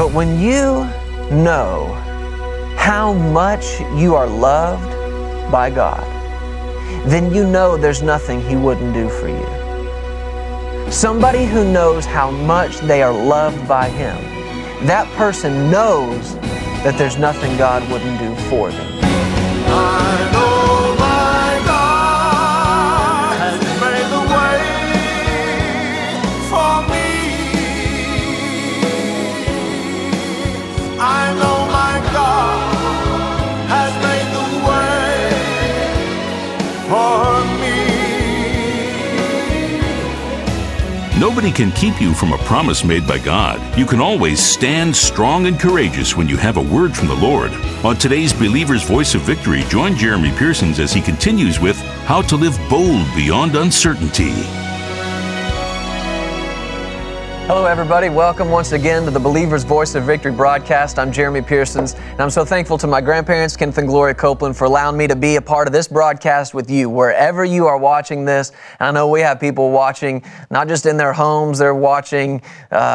But when you know how much you are loved by God, then you know there's nothing He wouldn't do for you. Somebody who knows how much they are loved by Him, that person knows that there's nothing God wouldn't do for them. I know my God has made the way for me. I know my God has made the way for me. Nobody can keep you from a promise made by God. You can always stand strong and courageous when you have a word from the Lord. On today's Believer's Voice of Victory, join Jeremy Pearsons as he continues with How to Live Bold Beyond Uncertainty. Hello everybody, welcome once again to the Believer's Voice of Victory broadcast. I'm Jeremy Pearsons, and I'm so thankful to my grandparents, Kenneth and Gloria Copeland, for allowing me to be a part of this broadcast with you, wherever you are watching this. And I know we have people watching, not just in their homes, they're watching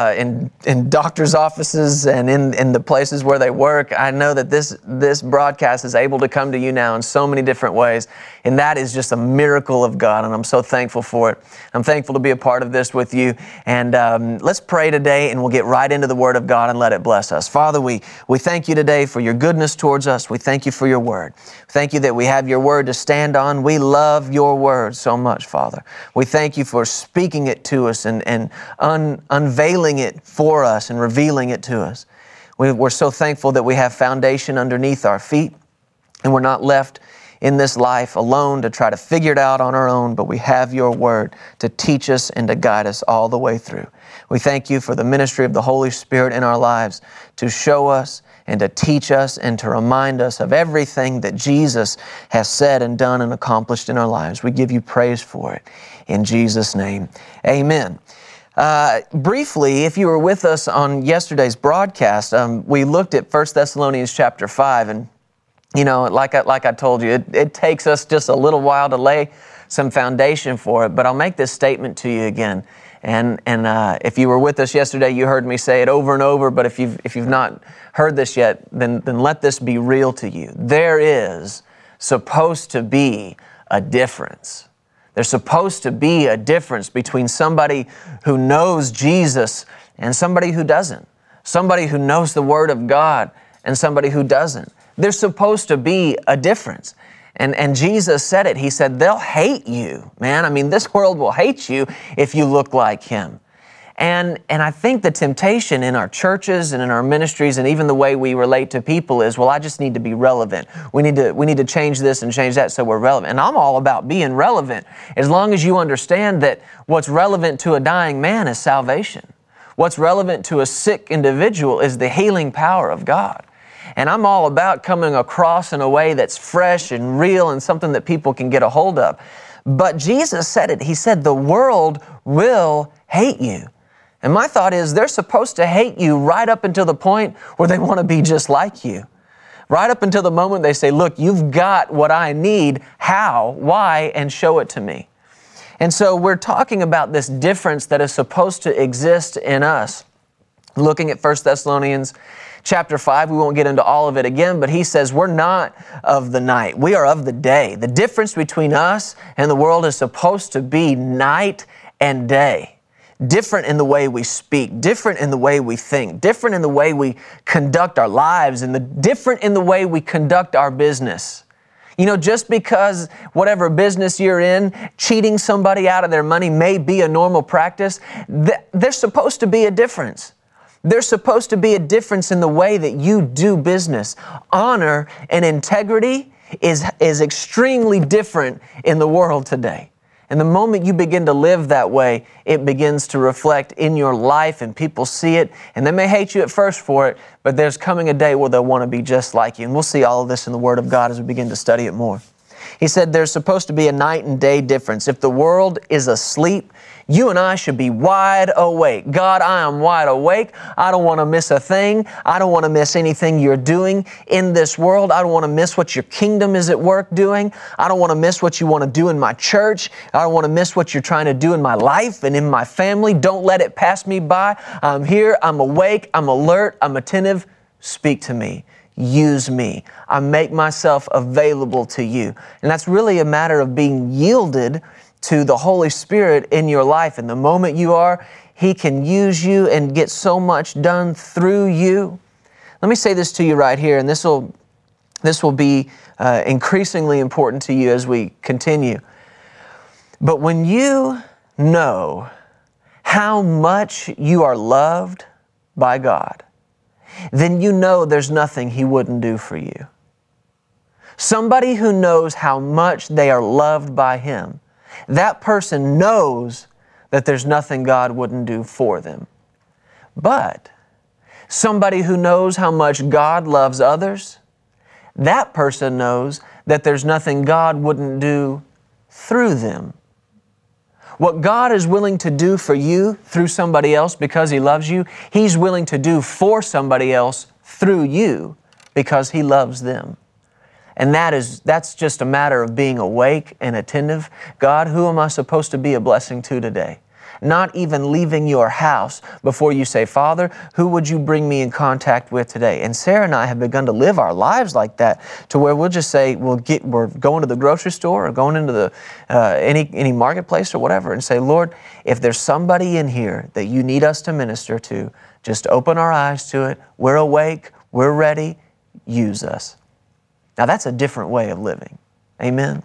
in doctors' offices and in the places where they work. I know that this broadcast is able to come to you now in so many different ways, and that is just a miracle of God, and I'm so thankful for it. I'm thankful to be a part of this with you, and let's pray today, and we'll get right into the Word of God and let it bless us. Father, we thank you today for your goodness towards us. We thank you for your Word. Thank you that we have your Word to stand on. We love your Word so much, Father. We thank you for speaking it to us and unveiling it for us and revealing it to us. We're so thankful that we have foundation underneath our feet, and we're not left in this life alone to try to figure it out on our own, but we have your Word to teach us and to guide us all the way through. We thank you for the ministry of the Holy Spirit in our lives to show us and to teach us and to remind us of everything that Jesus has said and done and accomplished in our lives. We give you praise for it. In Jesus' name, amen. Briefly, if you were with us on yesterday's broadcast, we looked at 1 Thessalonians chapter 5, and you know, like I told you, it takes us just a little while to lay some foundation for it, but I'll make this statement to you again. And if you were with us yesterday, you heard me say it over and over, but if you've not heard this yet, then let this be real to you. There is supposed to be a difference. There's supposed to be a difference between somebody who knows Jesus and somebody who doesn't. Somebody who knows the Word of God and somebody who doesn't. There's supposed to be a difference. And Jesus said it. He said, they'll hate you, man. I mean, this world will hate you if you look like Him. And I think the temptation in our churches and in our ministries and even the way we relate to people is, well, I just need to be relevant. We need to change this and change that so we're relevant. And I'm all about being relevant as long as you understand that what's relevant to a dying man is salvation. What's relevant to a sick individual is the healing power of God. And I'm all about coming across in a way that's fresh and real and something that people can get a hold of. But Jesus said it. He said, the world will hate you. And my thought is, they're supposed to hate you right up until the point where they want to be just like you. Right up until the moment they say, look, you've got what I need. How? Why? And show it to me. And so we're talking about this difference that is supposed to exist in us. Looking at 1 Thessalonians chapter 5, we won't get into all of it again, but he says we're not of the night. We are of the day. The difference between us and the world is supposed to be night and day. Different in the way we speak, different in the way we think, different in the way we conduct our lives, and different in the way we conduct our business. You know, just because whatever business you're in, cheating somebody out of their money may be a normal practice, there's supposed to be a difference. There's supposed to be a difference in the way that you do business. Honor and integrity is extremely different in the world today. And the moment you begin to live that way, it begins to reflect in your life and people see it. And they may hate you at first for it, but there's coming a day where they'll want to be just like you. And we'll see all of this in the Word of God as we begin to study it more. He said there's supposed to be a night and day difference. If the world is asleep, you and I should be wide awake. God, I am wide awake. I don't want to miss a thing. I don't want to miss anything you're doing in this world. I don't want to miss what your kingdom is at work doing. I don't want to miss what you want to do in my church. I don't want to miss what you're trying to do in my life and in my family. Don't let it pass me by. I'm here. I'm awake. I'm alert. I'm attentive. Speak to me. Use me. I make myself available to you. And that's really a matter of being yielded to the Holy Spirit in your life. And the moment you are, He can use you and get so much done through you. Let me say this to you right here, and this will be increasingly important to you as we continue. But when you know how much you are loved by God, then you know there's nothing He wouldn't do for you. Somebody who knows how much they are loved by Him, that person knows that there's nothing God wouldn't do for them. But somebody who knows how much God loves others, that person knows that there's nothing God wouldn't do through them. What God is willing to do for you through somebody else because He loves you, He's willing to do for somebody else through you because He loves them. And that's just a matter of being awake and attentive. God, who am I supposed to be a blessing to today? Not even leaving your house before you say, Father, who would you bring me in contact with today? And Sarah and I have begun to live our lives like that, to where we'll just say, we're going to the grocery store or going into the any marketplace or whatever, and say, Lord, if there's somebody in here that you need us to minister to, just open our eyes to it. We're awake. We're ready. Use us. Now that's a different way of living. Amen.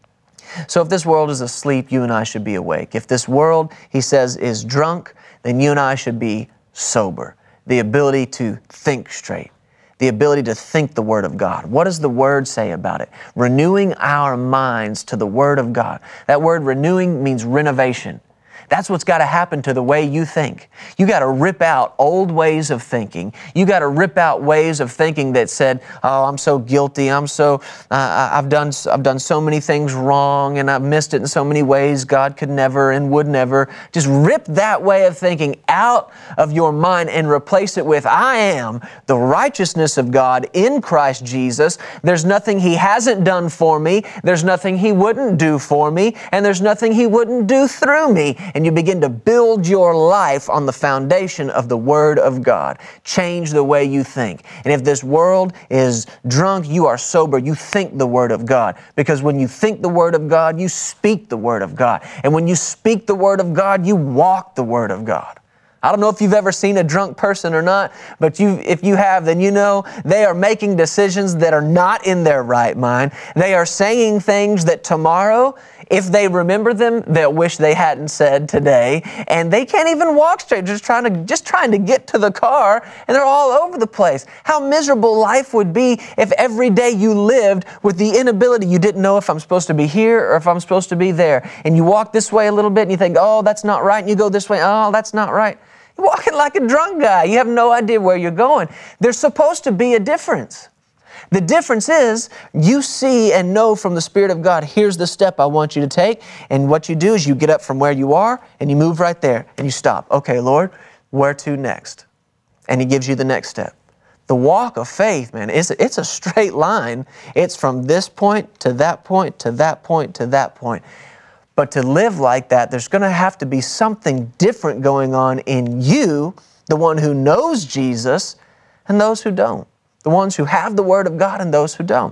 So if this world is asleep, you and I should be awake. If this world, he says, is drunk, then you and I should be sober. The ability to think straight. The ability to think the Word of God. What does the Word say about it? Renewing our minds to the Word of God. That word renewing means renovation. That's what's got to happen to the way you think. You got to rip out old ways of thinking. You got to rip out ways of thinking that said, "Oh, I'm so guilty. I've done so many things wrong, and I've missed it in so many ways. God could never and would never." Just rip that way of thinking out of your mind and replace it with, "I am the righteousness of God in Christ Jesus. There's nothing He hasn't done for me. There's nothing He wouldn't do for me, and there's nothing He wouldn't do through me." And you begin to build your life on the foundation of the Word of God. Change the way you think. And if this world is drunk, you are sober. You think the Word of God. Because when you think the Word of God, you speak the Word of God. And when you speak the Word of God, you walk the Word of God. I don't know if you've ever seen a drunk person or not, but if you have, then you know they are making decisions that are not in their right mind. They are saying things that tomorrow, if they remember them, they'll wish they hadn't said today. And they can't even walk straight, just trying to get to the car, and they're all over the place. How miserable life would be if every day you lived with the inability, you didn't know if I'm supposed to be here or if I'm supposed to be there. And you walk this way a little bit and you think, "Oh, that's not right." And you go this way, "Oh, that's not right." You're walking like a drunk guy. You have no idea where you're going. There's supposed to be a difference. The difference is you see and know from the Spirit of God, here's the step I want you to take. And what you do is you get up from where you are and you move right there and you stop. Okay, Lord, where to next? And He gives you the next step. The walk of faith, man, it's a straight line. It's from this point to that point to that point to that point. But to live like that, there's going to have to be something different going on in you, the one who knows Jesus, and those who don't. The ones who have the Word of God and those who don't.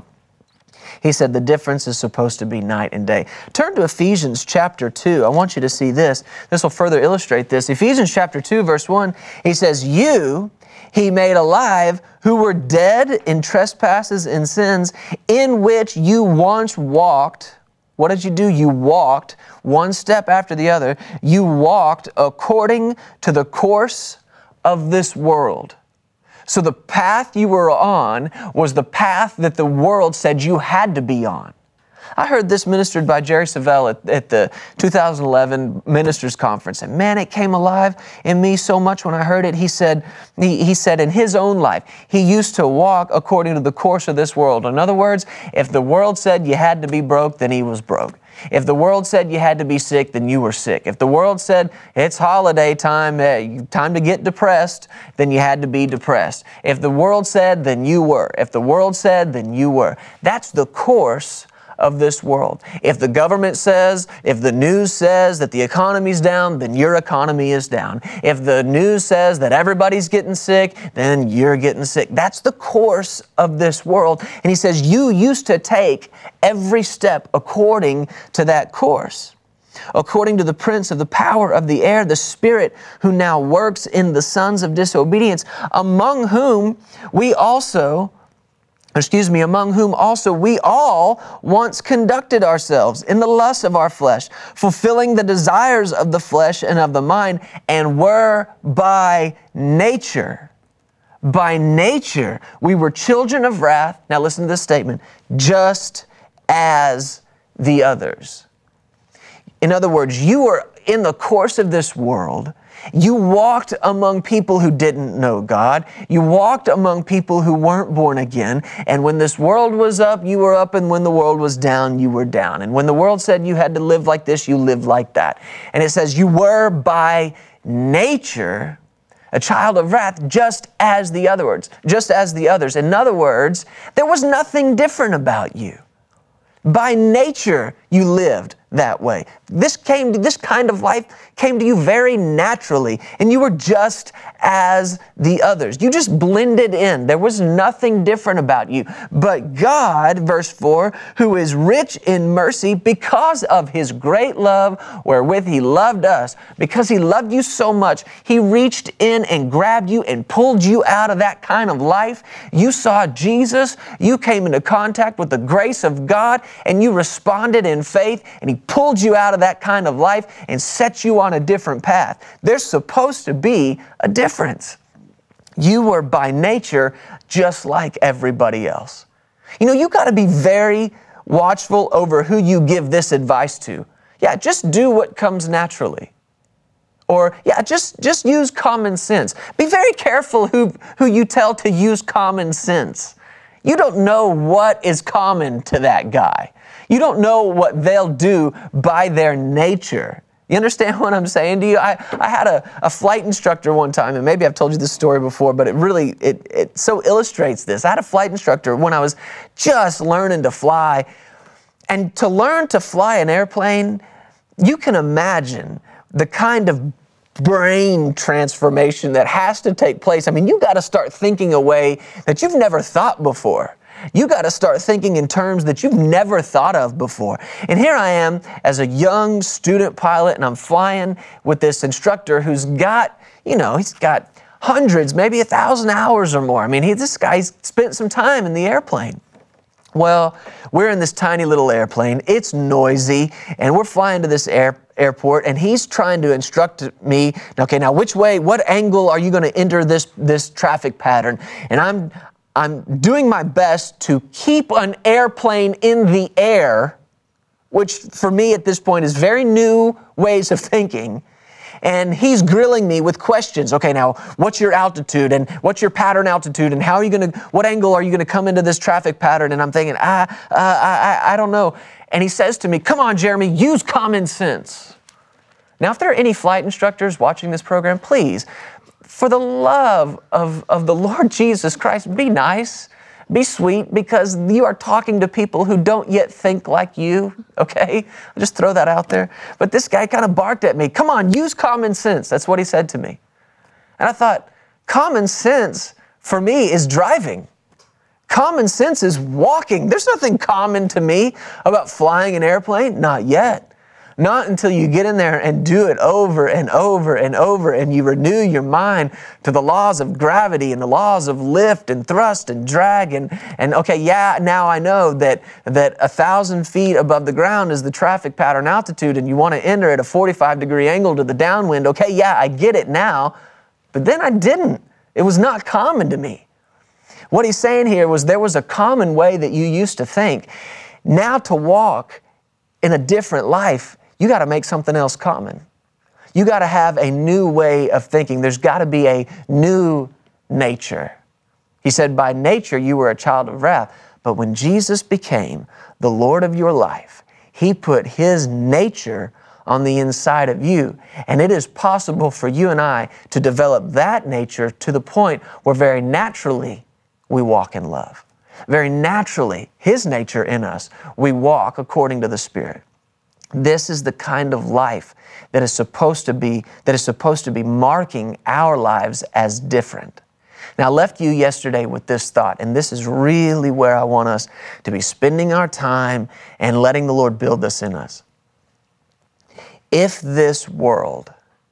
He said the difference is supposed to be night and day. Turn to Ephesians chapter 2. I want you to see this. This will further illustrate this. Ephesians chapter 2, verse 1, he says, "You He made alive who were dead in trespasses and sins, in which you once walked." What did you do? You walked one step after the other. You walked according to the course of this world. So the path you were on was the path that the world said you had to be on. I heard this ministered by Jerry Savelle at the 2011 Ministers Conference, and man, it came alive in me so much when I heard it. He said in his own life, he used to walk according to the course of this world. In other words, if the world said you had to be broke, then he was broke. If the world said you had to be sick, then you were sick. If the world said it's holiday time, time to get depressed, then you had to be depressed. If the world said, then you were. If the world said, then you were. That's the course of this world. If the government says, if the news says that the economy's down, then your economy is down. If the news says that everybody's getting sick, then you're getting sick. That's the course of this world. And he says, you used to take every step according to that course. According to the prince of the power of the air, the spirit who now works in the sons of disobedience, among whom also we all once conducted ourselves in the lusts of our flesh, fulfilling the desires of the flesh and of the mind, and were by nature, we were children of wrath. Now listen to this statement, just as the others. In other words, you were in the course of this world. You walked among people who didn't know God. You walked among people who weren't born again. And when this world was up, you were up. And when the world was down, you were down. And when the world said you had to live like this, you lived like that. And it says you were by nature a child of wrath, just as the others. In other words, there was nothing different about you. By nature, you lived that way. This kind of life came to you very naturally, and you were just as the others. You just blended in. There was nothing different about you. But God, verse 4, who is rich in mercy because of His great love wherewith He loved us, because He loved you so much, He reached in and grabbed you and pulled you out of that kind of life. You saw Jesus, you came into contact with the grace of God, and you responded in faith, and He pulled you out of that kind of life and set you on a different path. There's supposed to be a difference. You were by nature just like everybody else. You know, you got to be very watchful over who you give this advice to. Yeah, just do what comes naturally. Or, yeah, just use common sense. Be very careful who you tell to use common sense. You don't know what is common to that guy. You don't know what they'll do by their nature. You understand what I'm saying to you? I had a flight instructor one time, and maybe I've told you this story before, but it so illustrates this. I had a flight instructor when I was just learning to fly. And to learn to fly an airplane, you can imagine the kind of brain transformation that has to take place. I mean, you got to start thinking a way that you've never thought before. You got to start thinking in terms that you've never thought of before. And here I am as a young student pilot, and I'm flying with this instructor who's got, he's got hundreds, maybe 1,000 hours or more. I mean, this guy's spent some time in the airplane. Well, we're in this tiny little airplane. It's noisy, and we're flying to this airport, and he's trying to instruct me, okay, now which way, what angle are you going to enter this traffic pattern? And I'm doing my best to keep an airplane in the air, which for me at this point is very new ways of thinking. And he's grilling me with questions. Okay, now what's your altitude and what's your pattern altitude and what angle are you going to come into this traffic pattern? And I'm thinking, I don't know. And he says to me, come on, Jeremy, use common sense. Now, if there are any flight instructors watching this program, please, for the love of the Lord Jesus Christ, be nice, be sweet, because you are talking to people who don't yet think like you, okay? I'll just throw that out there. But this guy kind of barked at me, come on, use common sense. That's what he said to me. And I thought, common sense for me is driving. Common sense is walking. There's nothing common to me about flying an airplane, not yet. Not until you get in there and do it over and over and over, and you renew your mind to the laws of gravity and the laws of lift and thrust and drag and okay, yeah, now I know that 1,000 feet above the ground is the traffic pattern altitude, and you want to enter at a 45-degree angle to the downwind. Okay, yeah, I get it now. But then I didn't. It was not common to me. What he's saying here was there was a common way that you used to think. Now to walk in a different life, you got to make something else common. You got to have a new way of thinking. There's got to be a new nature. He said, by nature you were a child of wrath, but when Jesus became the Lord of your life, He put His nature on the inside of you. And it is possible for you and I to develop that nature to the point where very naturally we walk in love. Very naturally, His nature in us, we walk according to the Spirit. This is the kind of life that is supposed to be marking our lives as different. Now, I left you yesterday with this thought, and this is really where I want us to be spending our time and letting the Lord build this in us. If this world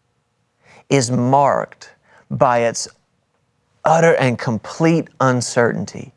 is marked by its utter and complete uncertainty,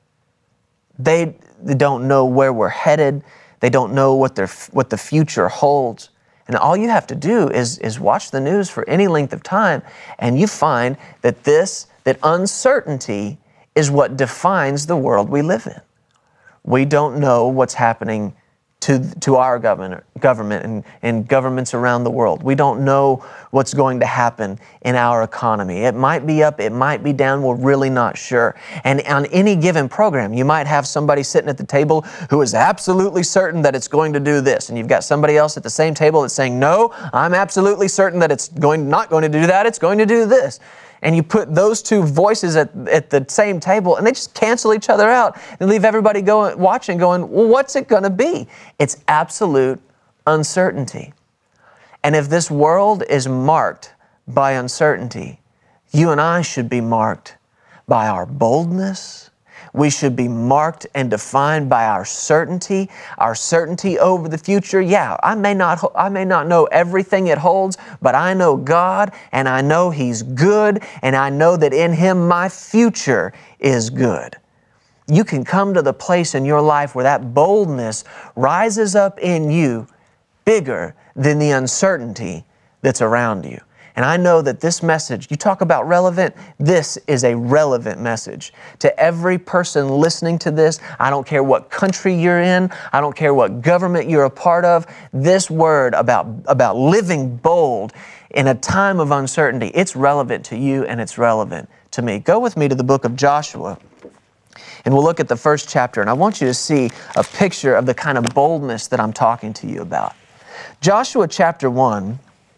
they don't know where we're headed, they don't know what the future holds, and all you have to do is watch the news for any length of time, and you find that uncertainty is what defines the world we live in. We don't know what's happening to our government and governments around the world. We don't know what's going to happen in our economy. It might be up, it might be down, we're really not sure. And on any given program, you might have somebody sitting at the table who is absolutely certain that it's going to do this. And you've got somebody else at the same table that's saying, no, I'm absolutely certain that it's not going to do that, it's going to do this. And you put those two voices at the same table, and they just cancel each other out and leave everybody watching going, well, what's it going to be? It's absolute uncertainty. And if this world is marked by uncertainty, you and I should be marked by our boldness. We should be marked and defined by our certainty over the future. Yeah, I may not know everything it holds, but I know God, and I know He's good, and I know that in Him my future is good. You can come to the place in your life where that boldness rises up in you bigger than the uncertainty that's around you. And I know that this message, you talk about relevant, this is a relevant message. To every person listening to this, I don't care what country you're in, I don't care what government you're a part of, this word about living bold in a time of uncertainty, it's relevant to you and it's relevant to me. Go with me to the book of Joshua, and we'll look at the first chapter, and I want you to see a picture of the kind of boldness that I'm talking to you about. Joshua chapter 1,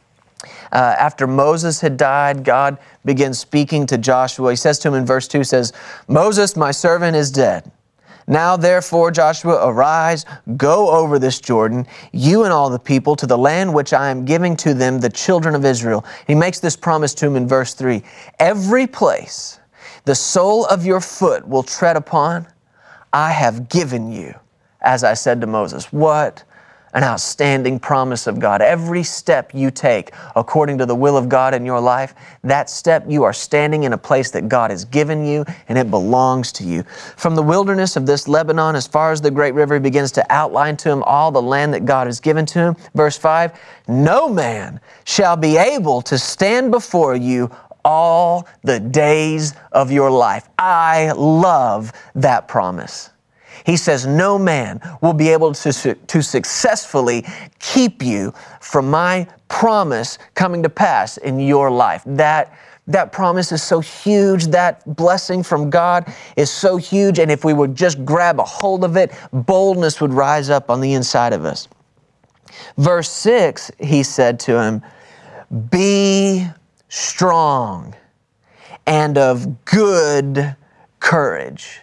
after Moses had died, God begins speaking to Joshua. He says to him in verse 2, says, Moses, my servant, is dead. Now therefore, Joshua, arise, go over this Jordan, you and all the people, to the land which I am giving to them, the children of Israel. He makes this promise to him in verse 3. Every place the sole of your foot will tread upon, I have given you, as I said to Moses. What an outstanding promise of God. Every step you take according to the will of God in your life, that step you are standing in a place that God has given you and it belongs to you. From the wilderness of this Lebanon as far as the great river, he begins to outline to him all the land that God has given to him. Verse 5, no man shall be able to stand before you all the days of your life. I love that promise. He says, no man will be able to successfully keep you from my promise coming to pass in your life. That promise is so huge. That blessing from God is so huge. And if we would just grab a hold of it, boldness would rise up on the inside of us. Verse 6, he said to him, be strong and of good courage.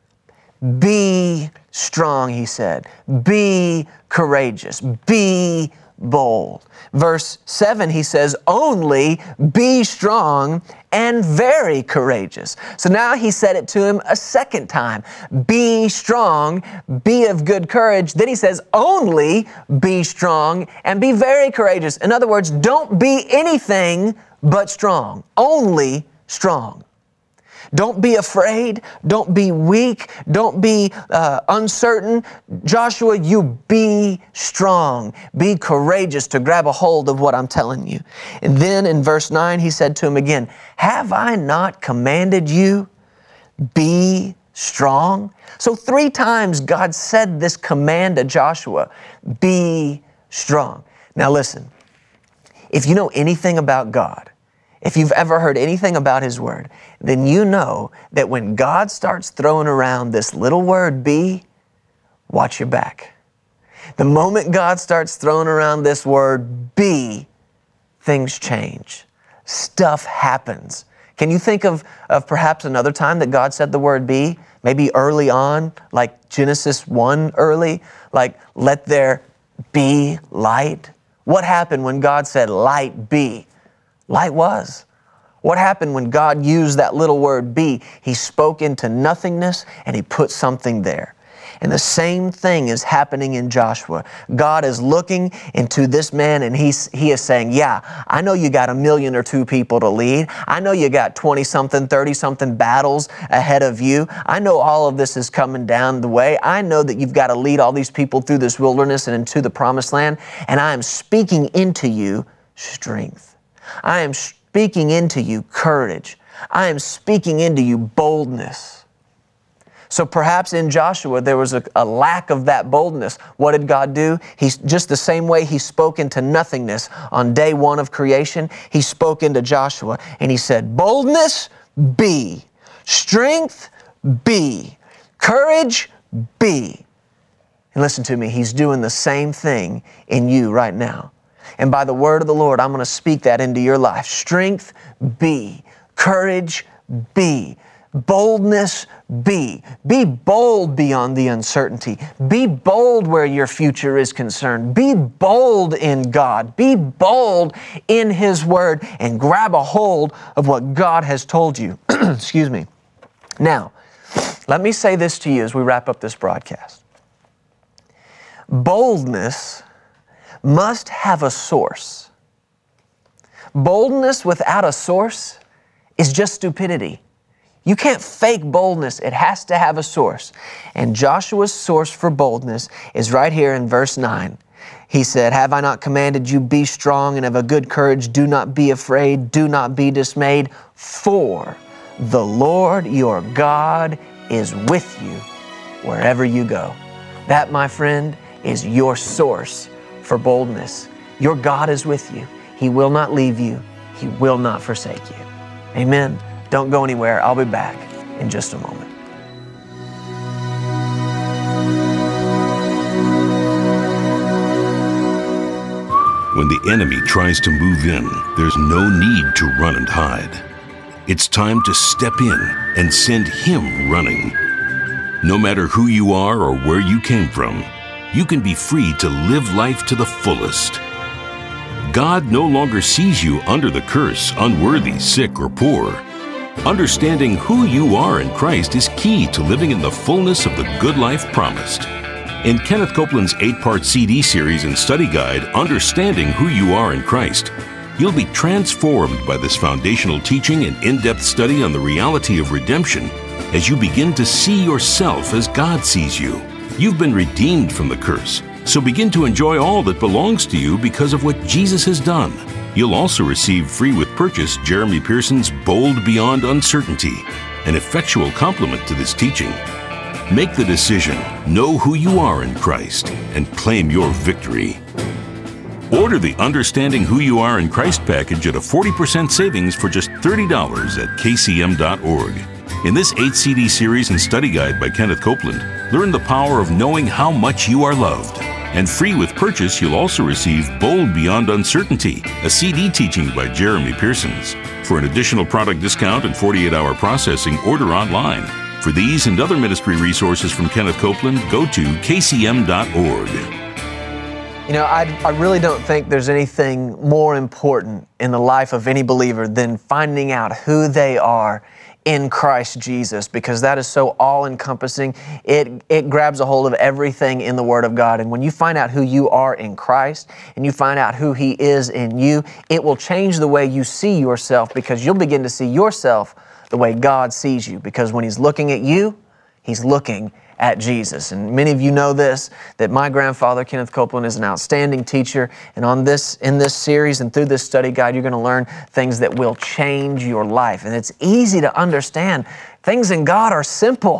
Be strong, he said. Be courageous. Be bold. Verse 7, he says, only be strong and very courageous. So now he said it to him a second time. Be strong, be of good courage. Then he says, only be strong and be very courageous. In other words, don't be anything but strong. Only strong. Don't be afraid. Don't be weak. Don't be uncertain. Joshua, you be strong. Be courageous to grab a hold of what I'm telling you. And then in verse 9, he said to him again, have I not commanded you? Be strong. So 3 times God said this command to Joshua, be strong. Now listen, if you know anything about God, if you've ever heard anything about His Word, then you know that when God starts throwing around this little word be, watch your back. The moment God starts throwing around this word be, things change. Stuff happens. Can you think of perhaps another time that God said the word be? Maybe early on, like Genesis 1 early, like let there be light. What happened when God said light be? Light was. What happened when God used that little word be? He spoke into nothingness and He put something there. And the same thing is happening in Joshua. God is looking into this man and he is saying, yeah, I know you got 1 million or 2 people to lead. I know you got 20-something, 30-something battles ahead of you. I know all of this is coming down the way. I know that you've got to lead all these people through this wilderness and into the promised land. And I am speaking into you strength. I am speaking into you courage. I am speaking into you boldness. So perhaps in Joshua, there was a lack of that boldness. What did God do? He's just the same way He spoke into nothingness on day 1 of creation. He spoke into Joshua and He said, boldness, be. Strength, be. Courage, be. And listen to me, He's doing the same thing in you right now. And by the word of the Lord, I'm going to speak that into your life. Strength, be. Courage, be. Boldness, be. Be bold beyond the uncertainty. Be bold where your future is concerned. Be bold in God. Be bold in His Word and grab a hold of what God has told you. Excuse me. Now, let me say this to you as we wrap up this broadcast. Boldness must have a source. Boldness without a source is just stupidity. You can't fake boldness. It has to have a source. And Joshua's source for boldness is right here in verse 9. He said, have I not commanded you, be strong and of a good courage, do not be afraid, do not be dismayed, for the Lord your God is with you wherever you go. That, my friend, is your source for boldness. Your God is with you. He will not leave you. He will not forsake you. Amen. Don't go anywhere. I'll be back in just a moment. When the enemy tries to move in, there's no need to run and hide. It's time to step in and send him running. No matter who you are or where you came from, you can be free to live life to the fullest. God no longer sees you under the curse, unworthy, sick, or poor. Understanding who you are in Christ is key to living in the fullness of the good life promised. In Kenneth Copeland's 8-part CD series and study guide, Understanding Who You Are in Christ, you'll be transformed by this foundational teaching and in-depth study on the reality of redemption as you begin to see yourself as God sees you. You've been redeemed from the curse, so begin to enjoy all that belongs to you because of what Jesus has done. You'll also receive free with purchase Jeremy Pearson's Bold Beyond Uncertainty, an effectual complement to this teaching. Make the decision, know who you are in Christ, and claim your victory. Order the Understanding Who You Are in Christ package at a 40% savings for just $30 at kcm.org. In this 8-CD series and study guide by Kenneth Copeland, learn the power of knowing how much you are loved. And free with purchase, you'll also receive Bold Beyond Uncertainty, a CD teaching by Jeremy Pearsons. For an additional product discount and 48-hour processing, order online. For these and other ministry resources from Kenneth Copeland, go to kcm.org. You know, I really don't think there's anything more important in the life of any believer than finding out who they are in Christ Jesus, because that is so all-encompassing. It grabs a hold of everything in the Word of God. And when you find out who you are in Christ and you find out who He is in you, it will change the way you see yourself, because you'll begin to see yourself the way God sees you. Because when He's looking at you, He's looking at Jesus. And many of you know this, that my grandfather, Kenneth Copeland, is an outstanding teacher. And in this series and through this study guide, you're going to learn things that will change your life. And it's easy to understand. Things in God are simple.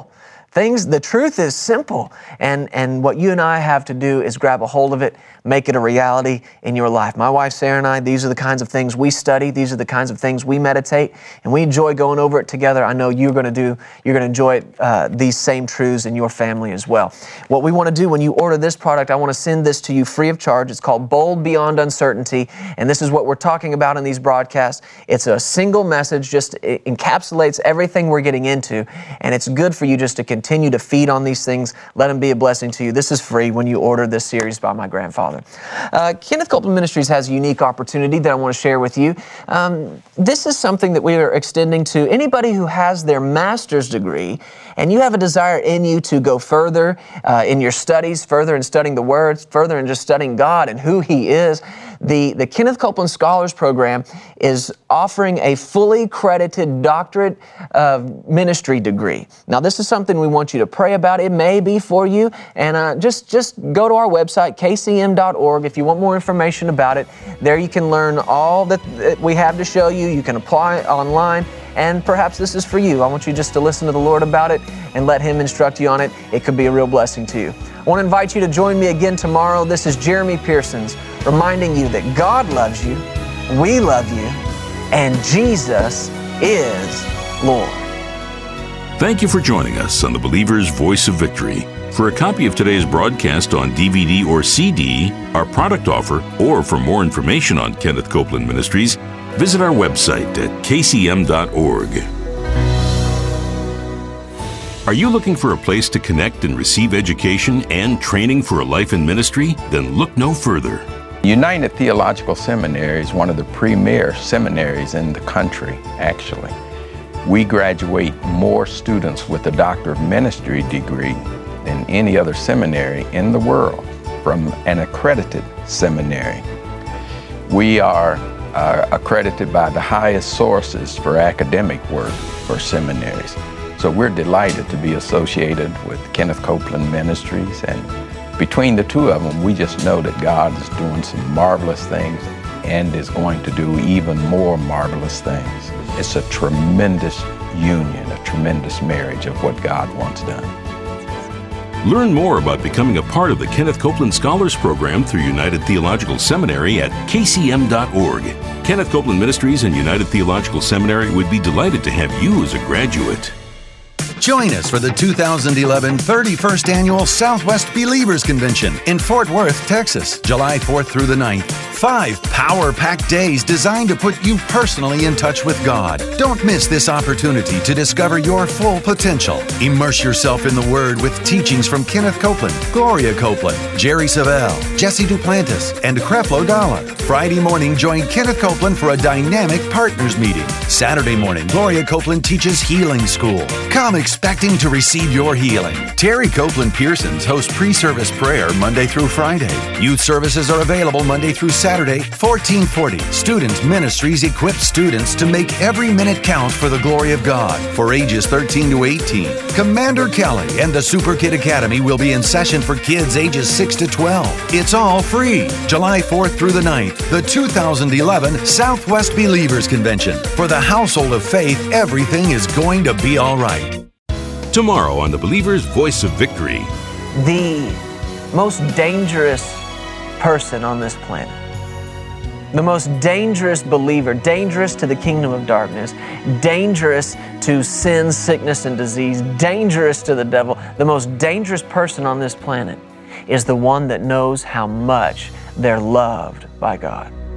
The truth is simple, and what you and I have to do is grab a hold of it, make it a reality in your life. My wife Sarah and I, these are the kinds of things we study, these are the kinds of things we meditate, and we enjoy going over it together. I know you're going to enjoy these same truths in your family as well. What we want to do when you order this product, I want to send this to you free of charge. It's called Bold Beyond Uncertainty, and this is what we're talking about in these broadcasts. It's a single message, just it encapsulates everything we're getting into, and it's good for you just to continue to feed on these things. Let them be a blessing to you. This is free when you order this series by my grandfather. Kenneth Copeland Ministries has a unique opportunity that I want to share with you. This is something that we are extending to anybody who has their master's degree and you have a desire in you to go further in your studies, further in studying the Word, further in just studying God and who He is. The Kenneth Copeland Scholars Program is offering a fully credited doctorate of ministry degree. Now, this is something we want you to pray about. It may be for you, and just go to our website, kcm.org, if you want more information about it. There you can learn all that we have to show you. You can apply online, and perhaps this is for you. I want you just to listen to the Lord about it and let Him instruct you on it. It could be a real blessing to you. I want to invite you to join me again tomorrow. This is Jeremy Pearsons reminding you that God loves you, we love you, and Jesus is Lord. Thank you for joining us on the Believer's Voice of Victory. For a copy of today's broadcast on DVD or CD, our product offer, or for more information on Kenneth Copeland Ministries, visit our website at kcm.org. Are you looking for a place to connect and receive education and training for a life in ministry? Then look no further. United Theological Seminary is one of the premier seminaries in the country, actually. We graduate more students with a Doctor of Ministry degree than any other seminary in the world from an accredited seminary. We are accredited by the highest sources for academic work for seminaries. So we're delighted to be associated with Kenneth Copeland Ministries, and between the two of them, we just know that God is doing some marvelous things and is going to do even more marvelous things. It's a tremendous union, a tremendous marriage of what God wants done. Learn more about becoming a part of the Kenneth Copeland Scholars Program through United Theological Seminary at kcm.org. Kenneth Copeland Ministries and United Theological Seminary would be delighted to have you as a graduate. Join us for the 2011 31st Annual Southwest Believers Convention in Fort Worth, Texas, July 4th through the 9th. 5 power-packed days designed to put you personally in touch with God. Don't miss this opportunity to discover your full potential. Immerse yourself in the Word with teachings from Kenneth Copeland, Gloria Copeland, Jerry Savelle, Jesse Duplantis, and Creflo Dollar. Friday morning, join Kenneth Copeland for a dynamic partners meeting. Saturday morning, Gloria Copeland teaches Healing School. Come expecting to receive your healing. Terry Copeland Pearsons hosts pre-service prayer Monday through Friday. Youth services are available Monday through Saturday, 1440. Student Ministries equip students to make every minute count for the glory of God for ages 13 to 18. Commander Kelly and the Super Kid Academy will be in session for kids ages 6 to 12. It's all free. July 4th through the 9th, the 2011 Southwest Believers Convention. For the household of faith, everything is going to be all right. Tomorrow on the Believer's Voice of Victory. The most dangerous person on this planet, the most dangerous believer, dangerous to the kingdom of darkness, dangerous to sin, sickness, and disease, dangerous to the devil, the most dangerous person on this planet is the one that knows how much they're loved by God.